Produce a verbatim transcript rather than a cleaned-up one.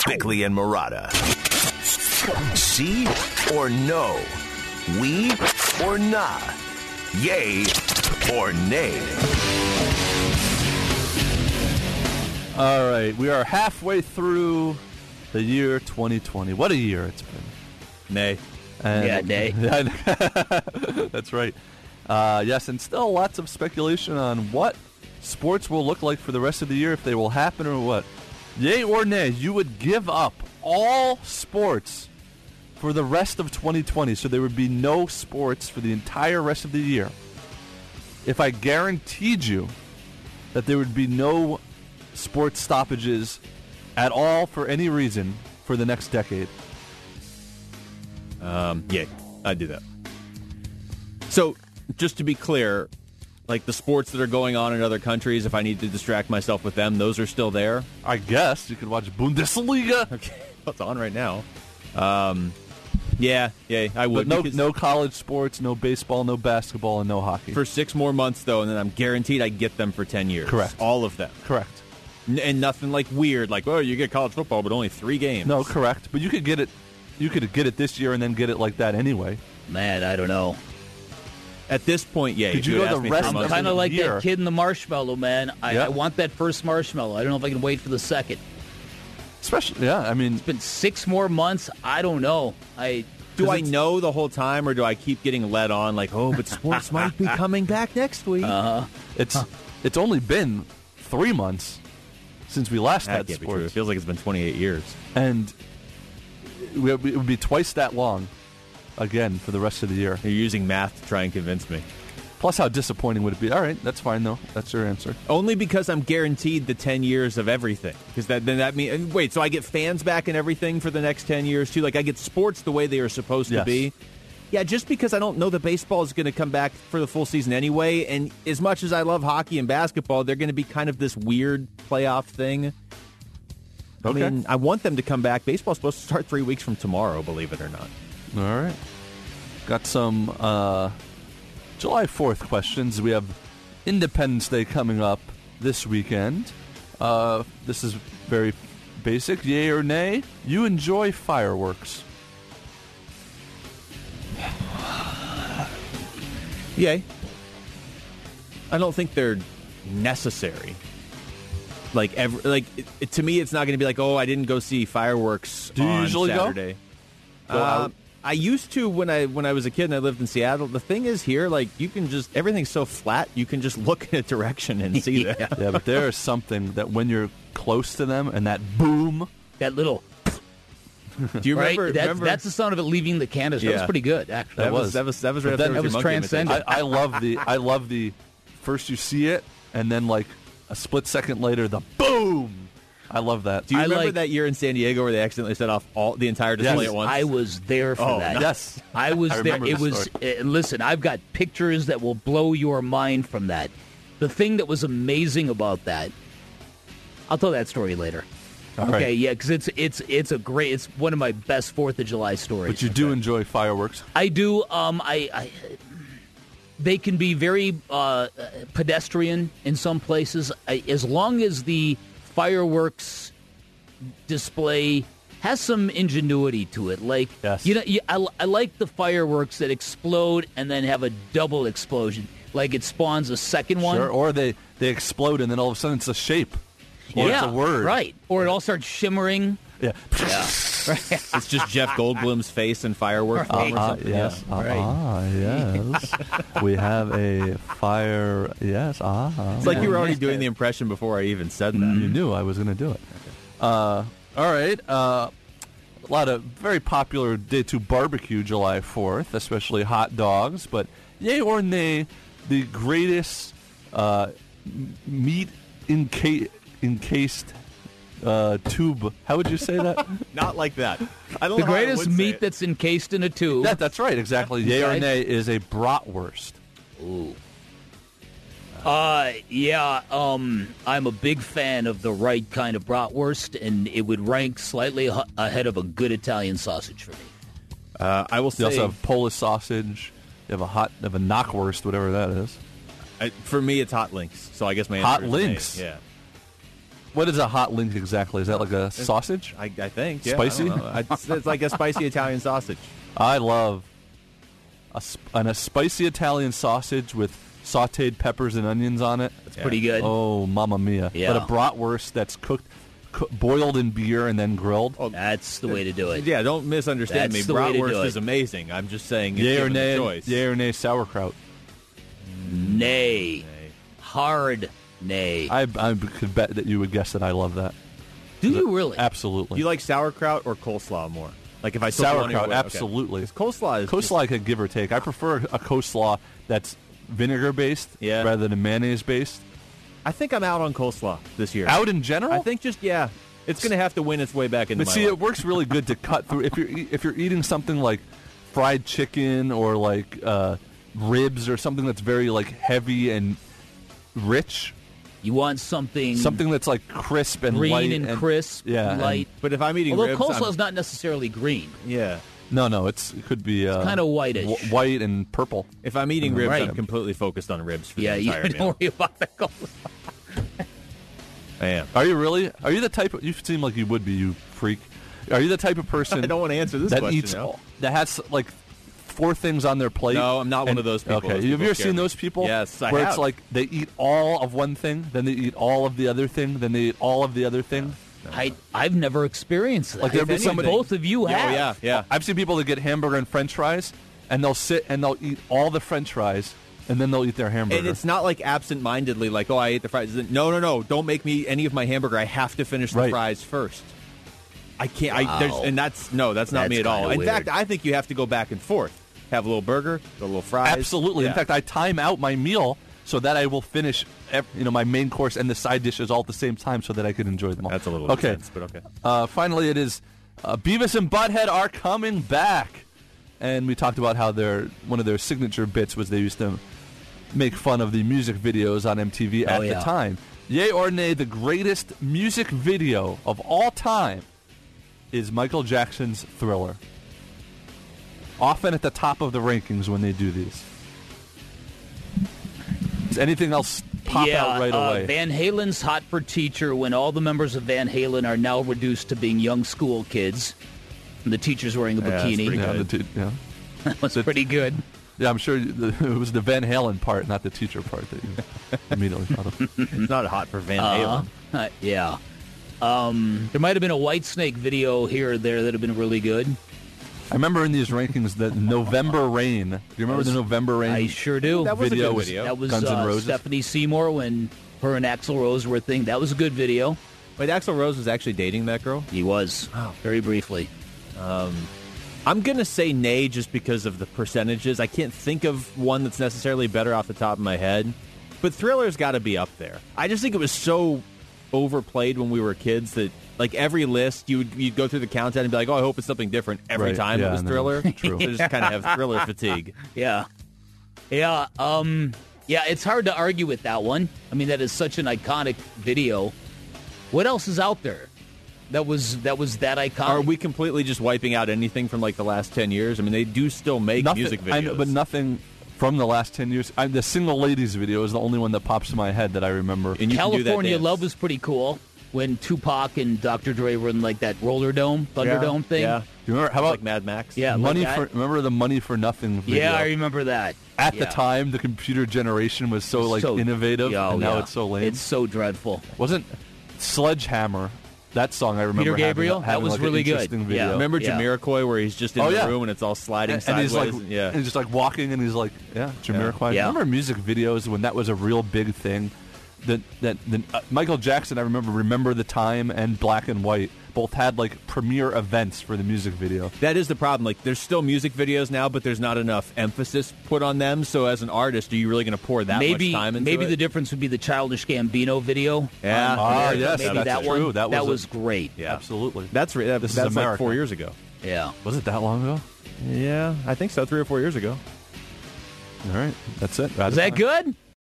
Bickley and Marotta. See or no? We or nah? Yay or nay? All right, we are halfway through the year twenty twenty. What a year it's been. Nay. And, yeah, nay. That's right. Uh, yes, and still lots of speculation on what sports will look like for the rest of the year, if they will happen or what. Yay or nay, you would give up all sports for the rest of twenty twenty, so there would be no sports for the entire rest of the year. If I guaranteed you that there would be no sports stoppages at all for any reason for the next decade. Um, yeah, I'd do that. So, just to be clear, like the sports that are going on in other countries, if I need to distract myself with them, those are still there? I guess. You could watch Bundesliga. Okay, well, it's on right now. Um, yeah, yeah, I would. But no, no college sports, no baseball, no basketball, and no hockey. For six more months, though, and then I'm guaranteed I get them for ten years. Correct. All of them. Correct. N- and nothing like weird, like, oh, you get college football, but only three games. No, correct. But you could get it. You could get it this year and then get it like that anyway. Man, I don't know. At this point, yeah. Could you you would go ask the me rest three of I'm months kind of ago. like year. that kid in the marshmallow, man. I, Yeah. I want that first marshmallow. I don't know if I can wait for the second. Especially, yeah. I mean, It's been six more months. I don't know. I Do I know the whole time, or do I keep getting led on like, oh, but sports might be coming back next week? uh it's it's only been three months since we last That had can't be true. It sports, feels like it's been twenty-eight years. and it would it would be twice that long again for the rest of the year. You're using math to try and convince me. Plus, how disappointing would it be? All right, that's fine though. That's your answer. Only because I'm guaranteed the ten years of everything. Because that then that means wait, so I get fans back and everything for the next ten years too. Like I get sports the way they are supposed Yes. to be. Yeah, just because I don't know that baseball is going to come back for the full season anyway, and as much as I love hockey and basketball, they're going to be kind of this weird playoff thing. I Okay. mean, I want them to come back. Baseball's supposed to start three weeks from tomorrow, believe it or not. All right. Got some uh, July fourth questions. We have Independence Day coming up this weekend. Uh, this is very basic. Yay or nay? You enjoy fireworks? Yay. I don't think they're necessary. Like every, like it, it- to me, it's not going to be like, oh, I didn't go see fireworks Do you on usually go? Saturday. Go Uh, out? I used to when I when I was a kid and I lived in Seattle. The thing is here, like you can just everything's so flat, you can just look in a direction and see Yeah. that. Yeah, but there is something that when you're close to them and that boom. that little Do you right. remember? That's, remember that's the sound of it leaving the canister. That was Yeah. pretty good, actually. that, that was, was. that was that was right But up then there it with was your monkey transcendent. imitation. I, I love the I love the first you see it and then like a split second later the boom. I love that. Do you I remember like- that year in San Diego where they accidentally set off all the entire display Yes. at once? I was there for Oh, that. no. Yes. I was I there. remember It the was. story. Uh, listen, I've got pictures that will blow your mind from that. The thing that was amazing about that, I'll tell that story later. All okay, right. yeah, because it's it's it's a great. It's one of my best Fourth of July stories. But you do enjoy fireworks. I do. Um, I, I they can be very uh, pedestrian in some places. I, as long as the fireworks display has some ingenuity to it, like Yes. you know, you, I, I like the fireworks that explode and then have a double explosion, like it spawns a second one. Sure. Or they, they explode and then all of a sudden it's a shape. Or yeah, it's a word. right? Or it all starts shimmering. Yeah. It's just Jeff Goldblum's face and firework Right. form or Uh, something. yes. Yeah. Uh, Right. Ah, yes. We have a fire. Yes. Ah. It's like you were already doing the impression before I even said that. You knew I was going to do it. Uh, all right. Uh, a lot of very popular day two barbecue July fourth, especially hot dogs. But yay or nay, the greatest uh, m- meat enca- encased uh, tube. How would you say that? Not like that. I don't The know how I greatest would say meat it. that's encased in a tube. that that's right. Exactly. Yay or Okay. nay is a bratwurst. Uh, yeah, um, I'm a big fan of the right kind of bratwurst, and it would rank slightly h- ahead of a good Italian sausage for me. Uh, I will You say, also have Polish sausage. You have a hot, you have a knockwurst, whatever that is. I, for me, it's hot links. So I guess my Hot answer is nay. links? Yeah. what is a hot link exactly? Is that like a sausage? I, I think. Yeah, Spicy? I don't know. It's, it's like a spicy Italian sausage. I love a, sp- and a spicy Italian sausage with sautéed peppers and onions on it. It's pretty good. Oh, mamma mia. Yeah. But a bratwurst that's cooked, co- boiled in beer and then grilled. Oh, That's the way to do it. Yeah, don't misunderstand That's me. the way to do Bratwurst it. is amazing. I'm just saying, if Yay or given the nay, choice. yay or nay sauerkraut. Nay. Hard nay. I, I could bet that you would guess that I love that. Do you really? Absolutely. Do you like sauerkraut or coleslaw more? Like if I took one or sauerkraut? okay. Absolutely. 'Cause coleslaw is Coleslaw I could give or take. I prefer a coleslaw that's vinegar based Yeah. rather than mayonnaise based. I think I'm out on coleslaw this year. Out in general, I think just yeah, it's going to have to win its way back into But my see, life. it works really good to cut through. If you're e- if you're eating something like fried chicken or like uh, ribs or something that's very like heavy and rich, You want something something that's like crisp and green light and, crisp, yeah, and- light. But if I'm eating Although ribs, coleslaw I'm- is not necessarily green. yeah. No, no, it's it could be uh, kinda whitish. wh- white and purple. If I'm eating ribs, Right. I'm completely focused on ribs for Yeah, the you entire don't meal. worry about the coleslaw. I am. Are you really? Are you the type? Of, you seem like you would be. You freak. Are you the type of person I don't want to answer this that question eats now. all- that has like four things on their plate? No, I'm not one and- of those people. Okay, Those have people you ever scare seen me. those people? Yes, I where have. it's like they eat all of one thing, then they eat all of the other thing, then they eat all of the other thing. I I've never experienced that. Like there'd be If somebody- both of you Yeah, have. oh, yeah, yeah. I've seen people that get hamburger and French fries, and they'll sit and they'll eat all the French fries, and then they'll eat their hamburger. And it's not like absent-mindedly, like, oh, I ate the fries. No, no, no. Don't make me any of my hamburger. I have to finish the Right. fries first. I can't. Wow. I, there's, and that's no, that's not That's me at all. kinda In weird. fact, I think you have to go back and forth. Have a little burger, a little fries. Absolutely. Yeah. In fact, I time out my meal so that I will finish, ev- you know, my main course and the side dishes all at the same time, so that I can enjoy them all. That's a little okay. intense, but okay. Uh, finally, it is uh, Beavis and Butthead are coming back, and we talked about how their one of their signature bits was they used to make fun of the music videos on M T V at Oh, the yeah. time. Yay or nay, the greatest music video of all time is Michael Jackson's Thriller. Often at the top of the rankings when they do these. Does anything else pop yeah, out right uh, away? Van Halen's Hot for Teacher, when all the members of Van Halen are now reduced to being young school kids. And the teacher's wearing a Yeah, that's bikini. pretty yeah, good. the t- yeah. That was The- pretty good. Yeah, I'm sure the, it was the Van Halen part, not the teacher part that you immediately thought of. It's not hot for Van Uh, Halen. uh, yeah. Um, there might have been a Whitesnake video here or there that have been really good. I remember in these rankings that November Rain. Do you remember the November Rain? I sure do. That was a video good was- video. That was Guns N' uh, Roses? Stephanie Seymour when her and Axl Rose were a thing. That was a good video. Wait, Axl Rose was actually dating that girl? He was. Very briefly. I'm going to say nay just because of the percentages. I can't think of one that's necessarily better off the top of my head. But Thriller's got to be up there. I just think it was so overplayed when we were kids that, like, every list, you would, you'd go through the countdown and be like, oh, I hope it's something different every Right. time Yeah, it was I know. Thriller. True. So just kind of have Thriller fatigue. Yeah. Yeah. Um, yeah, it's hard to argue with that one. I mean, that is such an iconic video. What else is out there that was that was that iconic? Are we completely just wiping out anything from, like, the last ten years? I mean, they do still make Nothing, music videos. I know, but nothing from the last ten years. I, the Single Ladies video is the only one that pops in my head that I remember. And you can do that California dance. Love was pretty cool when Tupac and Doctor Dre were in like that roller dome, Thunderdome thing. Yeah. Do you remember? How about Like Mad Max? Yeah, like Money that. for? Remember the Money for Nothing video? Yeah, I remember that. At Yeah. the time, the computer generation was so like So- innovative, Oh, and now yeah. it's so lame. It's so dreadful. Wasn't Sledgehammer? That song I remember. Peter having- Gabriel? That having, was like, an really good. interesting Yeah. Video. Remember Yeah. Jamiroquai where he's just in Oh, the yeah. room and it's all sliding and, and sideways? he's like, yeah. and he's just like walking, and he's like, yeah, Jamiroquai. Yeah. Remember music videos when that was a real big thing? That that, that uh, Michael Jackson, I remember, Remember the Time and Black and White both had like premiere events for the music video. That is the problem. Like, there's still music videos now, but there's not enough emphasis put on them. So, as an artist, are you really going to pour that maybe much time into maybe it? the difference would be the Childish Gambino video. Yeah. on Ah, there. yes, maybe that's that true. one. That was a- was great. Yeah. Absolutely. That's re- that, This is that's like America. four years ago. Yeah. Was it that long ago? Yeah, I think so. Three or four years ago. All right, that's it. Is that good?